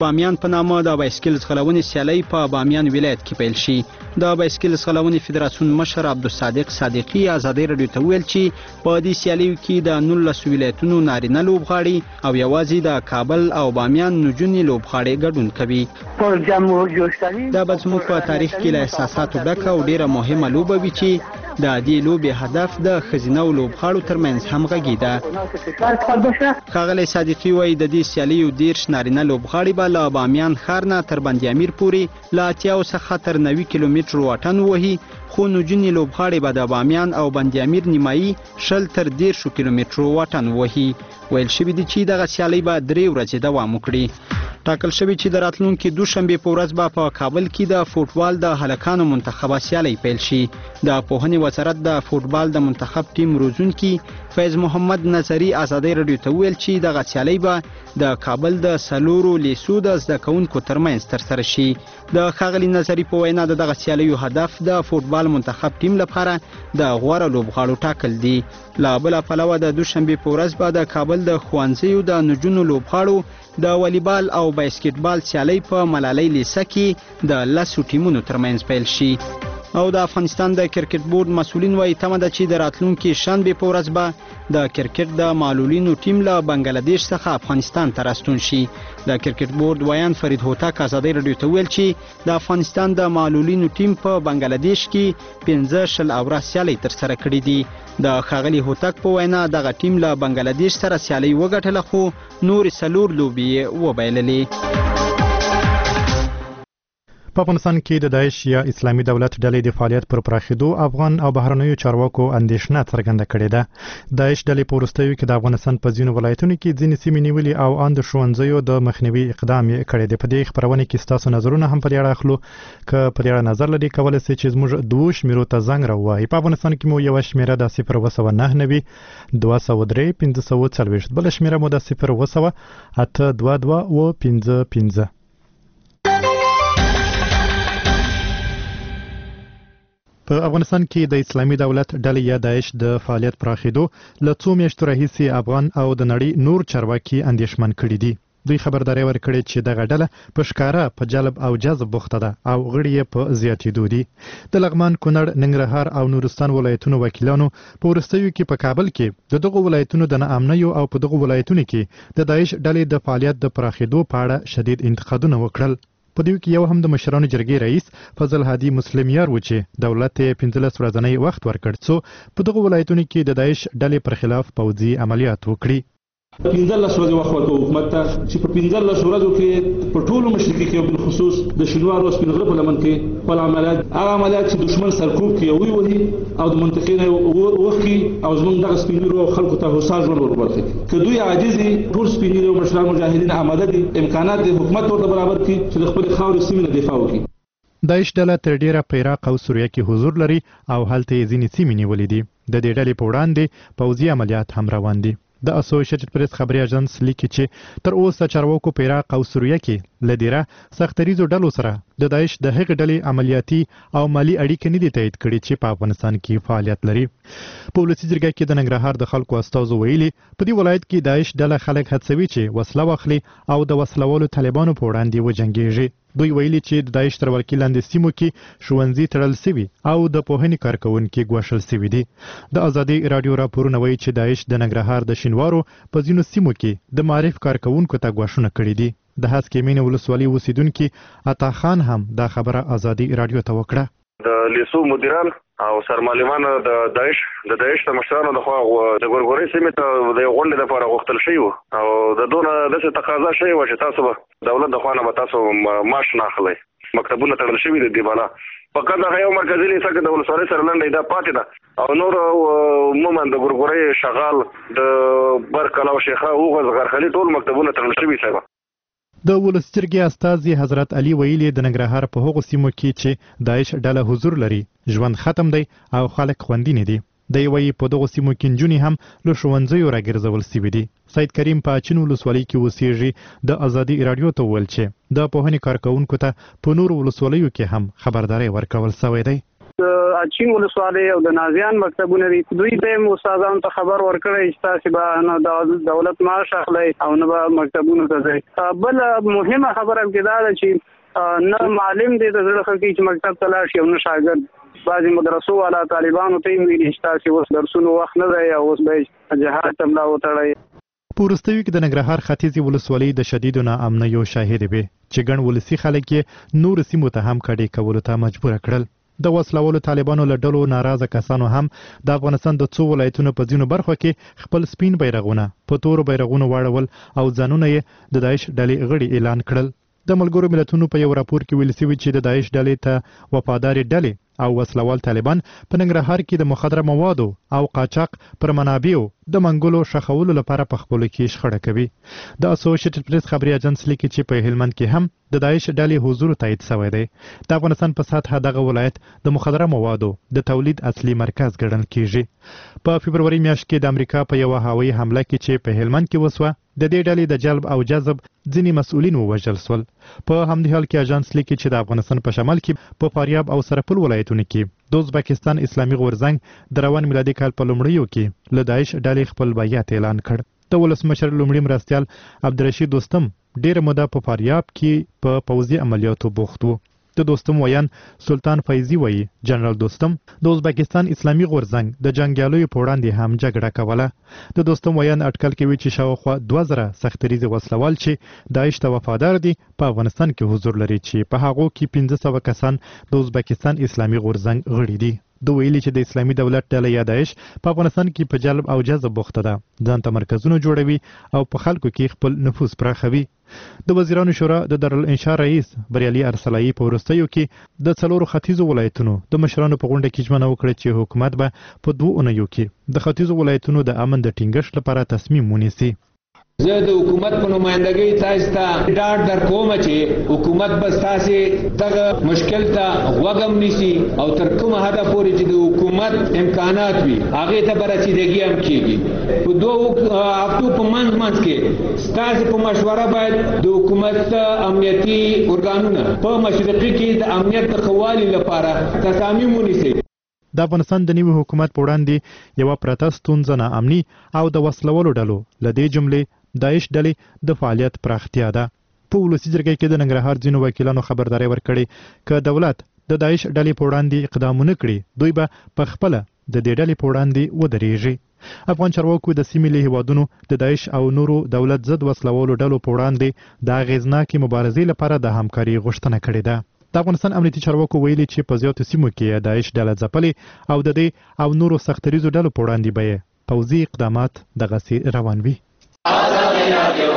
بامیان په نامه د بایسکل ځغلونې سیالۍ په بامیان ولایت کې پیل شي. د بایسکل ځغلونې فدراسیون مشر عبدالصادق صادقي ازادۍ راډیو ته وویل چې په دې سیالیو کې د 19 ولایتونو نارینه لوبغاړي او یوازې د کابل او بامیان نجونې لوبغاړي ګډون کوي. دا به زموږ په تاریخ کې له احساساتو ډکه او ډیره مهمه لوبه وي چې د دې لوبې هدف د ښځینه لوبغاړو ترمنځ همغږي ده. ښاغلی صادقي وایي د دې سیالیو 10 نارینه لوبغاړي به له بامیان ښار نه تر بند امیر پورې له 80 څخه تر 90 کیلومترو واټن ووهي، خو نجونې لوبغاړي به د بامیان او بند امیر نیمایي 20 تر 10 کیلومترو واټن ووهي. ویل شوي دي چې دغه سیالۍ به 3 ورځې دوام وکړي. ټاکل شوي چې د راتلونکي دوشنبې په ورځ به په کابل کې د فوټبال د هلکانو منتخبه سیالۍ پیل شي. د پوهنې وزارت د فوټبال د منتخب ټیم روزونکي فیض محمد نظري ازادۍ راډیو ته ویل چې دغه سیالۍ به د کابل د سلورو لیسو د زده کوونکو ترمنځ ترسره شي. د ښاغلي نظري په وینا د دغه سیالیو هدف د فوټبال منتخب ټیم لپاره د غوره لوبغاړو ټاکل دي. له بله پلوه د دوشنبې په ورځ به د کابل د ښوونځیو د نجونو لوبغاړو د والیبال او باسکټبال سیالۍ په ملالۍ لیسه کې د 10 ټیمونو ترمنځ پیل شي. او د افغانستان د کرکټ بورډ مسؤلین وایي تمه ده چې د راتلونکي شنبې په ورځ به د کرکټ د معلولینو ټیم له بنګلادیش څخه افغانستان ته راستون شي. د کرکټ بورډ ویان فرید هوتک ازادۍ راډیو ته ویل چې د افغانستان د معلولینو ټیم په بنګلادیش کې 15 اوره سیالۍ ترسره کړې دي. د ښاغلي هوتک په وینا دغه ټیم له بنګلادیش سره سیالۍ وګټله، خو نورې 4 لوبې یې وبایللې. په افغانستان کې د داعش یا اسلامي دولت ډلې د فعالیت پر پراخېدو افغان او بهرنیو چارواکو اندېښنه څرګنده کړې ده. داعش ډلې په وروستیو کې د افغانستان په ځینو ولایتونو کې ځینې سیمې نیولې او ان د ښوونځیو د مخنیوي اقدام یې کړی دی. په دې خپرونه کې ستاسو نظرونه هم په دې اړه اخلو. که په دې اړه نظر لري کولی شئ چې زموږ 2 شمیرو ته زنګ راووهئ. په افغانستان کې مو یوه شمیره د 029 203 540، بله شمیره مو د 0 822 55. په افغانستان کې د اسلامي دولت ډلې یا داعش د فعالیت پراخېدو له 2 میاشتو راهیسې افغان او د نړۍ نور چارواکي اندېښمن کړي دي. دوی خبرداري ورکړې چې دغه ډله په ښکاره په جلب او جذب بوخته ده او غړي یې په زیاتېدو دي. د لغمان، کونړ، ننګرهار او نورستان ولایتونو وکیلانو په وروستیو کې په کابل کې د دغو ولایتونو د ناامنیو او په دغو ولایتونو کې د داعش ډلې د فعالیت د پراخېدو په اړه شدید انتقادونه وکړل. په دې کې یو هم د مشرانو جرګې رئیس فضل هادي مسلم یار و چې دولت یې 15 ورځنی وخت ورکړ څو په دغو ولایتونو کې د داعش ډلې پر خلاف پوځي عملیات وکړي. 15 ورځې وخت ورکړو حکومت ته چې په 15 ورځو کې په ټولو مشرقي کې په خصوص د شینوار او سپین غره په لمن کې خپل عملیات چې دشمن سرکوب کې وي او د منطقې نه وخی او زمونږ دغه سپینیرو خلکو ته هوسا ژوند ورکړي. که دوی عاجزي ټول سپینیرو مشران مجاهدین آماده دي امکانات د حکومت ورته برابر کړي چې د خپل خاورې سیمې نه دفاع وکړي. داعش ډله تر ډیره په عراق او سوریه کې حضور لري او هلته یې ځینې سیمې نیولې دي. د دې ډلې په وړاندې پوځي عملیات هم روان دي. د اسوسییټډ پریس خبري اژانس لیکي چې تر اوسه چارواکو په عراق او سوریه کې لدیره سختریزو ډلو سره د داعش د هغې ډلې عملیاتي او مالی اړیکې نه دي تایید کړي چې په افغانستان کې فعالیت لري. په ولسي جرګه کې د ننګرهار د خلکو استازو ویلي په دې ولایت کې داعش ډله خلک هڅوي چې وسله واخلي او د وسلوالو طالبانو په وړاندې وجنګېږي. دوی ویلي چې د داعش تر ولکې لاندې سیمو کې ښوونځي تړل سوي او د پوهنې کارکوونکي ګوښل سوي دي. د ازادۍ راډیو راپورونه وایي چې داعش د ننګرهار د شینوارو په ځینو سیمو کې د معارف کارکوونکو ته ګواښونه کړي دي. د هسکې مینې ولسوالۍ اوسیدونکي عطا خان هم دا خبره ازادۍ راډیو ته وکړه. د لیسو مدیران او سرمعلمان د داعش د مشرانو د خوا د ګورګوري سیمې ته د غونډې لپاره غوښتل شوی او د دونه داسې تقاضا شوی و چې تاسو به دولت د خوا نه به تاسو معاش نه اخلئ. مکتبونه تړل شوي دي بالا فقط هغه یو مرکزي لیسه کې د ولسوالۍ سره لنډۍ دا پاتې ده او نور عموما د ګورګوري شغال د برکل او شیخه اوغز غرخلي ټول مکتبونه تړل شوي صاحب. د ولس جرګې استازي حضرت علي ویلي د ننګرهار په هغو سیمو کې چې داعش ډله حضور لري ژوند ختم دی او خلک خوندي نه دي. دی وایي په دغو سیمو کې نجونې هم له ښوونځیو راګرځول سوي دي. سید کریم په اچین ولسوالۍ کې اوسېږي. د ازادۍ راډیو ته وویل چې د پوهنې کارکوونکو ته په نورو ولسوالیو کې هم خبرداری ورکول سوی دی. اچین ولسوالۍ او د نازیان مکتبونه دي دوی ته استادانو ته خبر ورکړی چې تاسو به نه د دولت معاش اخلئ او نه به مکتبونو ته ځئ. بل مهمه خبره کې دا ده چې نه معلم دې د زړه خلک چې مکتب ته لاړ شي او نه شاګرد. بعضې مدرسو والا طالبانو ته یې ویلي چې تاسې اوس درسونو وخت نه دی او اوس به جهاد ته ملا وتړئ. په وروستیو کې د ننګرهار ختیځې ولسوالۍ د شدیدو ناامنیو شاهدې وې چې ګڼ ولسي خلک یې نورو سیمو ته هم کډې کولو ته مجبوره کړل. د وسلوالو طالبانو له ډلو ناراضه کسانو هم د افغانستان د څو ولایتونو په ځینو برخو کې خپل سپین بیرغونه په تورو بیرغونو واړول او ځانونه یې د داعش ډلې غړي اعلان کړل. د ملګرو ملتونو په یو راپور کې ویل شوي چې د داعش ډلې ته وفاداري ډلې او وسلوال طالبان په ننګرهار کې د مخدره موادو او قاچاق پر منابعو د منګولو شخولو لپاره په خپلو کې شخړه کوي. د اسوسییټډ پریس خبري اژانس لیکي چې په هلمند کې هم د داعش ډلې حضور تایید شوی دی. د افغانستان په سطحه دغه ولایت د مخدره موادو د تولید اصلي مرکز ګڼل کیږي. په فبروري میاشت کې د امریکا په یو هوایي حمله کې چې په هلمند کې وسوه د دې ډلې د جلب او جذب ځینې مسؤلین ووژل شول. په همدې حال کې اژانس لیکي چې د افغانستان په شمال کې په فاریاب او سرپل ولایتونو کې د ازبکستان اسلامي غورځنګ د روان میلادي کال په لومړیو کې له داعش ډلې خپل بیعت اعلان کړ. د ولسمشر لومړي مرستیال عبدالرشید دوستم ډېره موده په فاریاب کې په پوځي عملیاتو بوخت و. د دوستم ویان سلطان فیضی وایي جنرال دوستم د ازبکستان اسلامي غورځنګ د جنګیالیو په وړاندې هم جګړه کوله. د دوستم ویان اټکل کوي چې شاوخوا 2000 سختریزه وسلوال چې داعش ته وفادار دي په افغانستان کې حضور لري چې په هغو کې 1500 کسان د ازبکستان اسلامي غورځنګ غړي دي. دوی ویلي چې د اسلامي دولت ډله یا داعش په افغانستان کې په جلب او جذب بوخته ده، ځان ته مرکزونه جوړوي او په خلکو کې خپل نفوذ پراخوي. د وزیرانو شورا د دارالانشا رئیس بریالي ارسلایي په وروستیو کې د څلورو ختیځو ولایتونو د مشرانو په غونډه کې ژمنه وکړه چې حکومت به په 2 اونیو کې د ختیځو ولایتونو د امن د ټینګښت لپاره تصمیم ونیسي. زه د حکومت په نمائندګۍ تاسو ته ډاډ درکوم چې حکومت به تاسو دغه مشکل ته غوږم نیسي او تر کومه حده پورې چې د حکومت امکانات وي هغه ته برسیدګي هم کیږي. په 2 هفتو په منځ کې تاسو په مشوره باید د حکومت امنیتي ارګانونه په مشرقي کې د امنیت د خوالي لپاره تصامیم ونیسي. د افغانستان د نوي حکومت په وړاندې یو پرته ستونزه ناامني او د وسلوالو ډلو لدې جملې داعش ډلې د فعالیت پراختیا ده. په ولسي جرګې کې د ننګرهار ځینو وکیلانو خبرداري ورکړې که دولت د داعش ډلې په وړاندې اقدامونه کړي دوی به په خپله د دې ډلې په وړاندې ودرېږي. افغان چارواکو د سیمې له هیوادونو د داعش او نورو دولت ضد وسلوالو ډلو په وړاندې د اغیزناکې مبارزې لپاره د همکاري غوښتنه کړې ده. د افغانستان امنیتي چارواکو ویلي چې په زیاتو سیمو کې داعش ډله ځپلې او د دې او نورو سختریزو ډلو په وړاندې به پوځي اقدامات دغسې روان وي.